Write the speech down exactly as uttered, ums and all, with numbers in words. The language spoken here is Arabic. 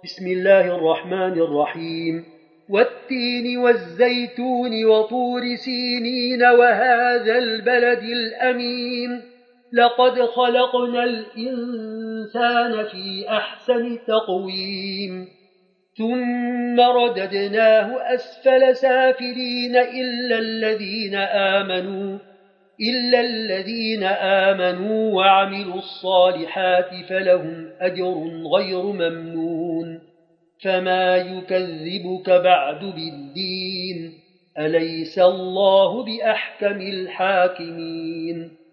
بسم الله الرحمن الرحيم والتين والزيتون وطور سينين وهذا البلد الأمين لقد خلقنا الإنسان في أحسن تقويم ثم رددناه أسفل سافلين إلا الذين آمنوا إلا الذين آمنوا وعملوا الصالحات فلهم أجر غير ممنون فما يكذبك بعد بالدين أليس الله بأحكم الحاكمين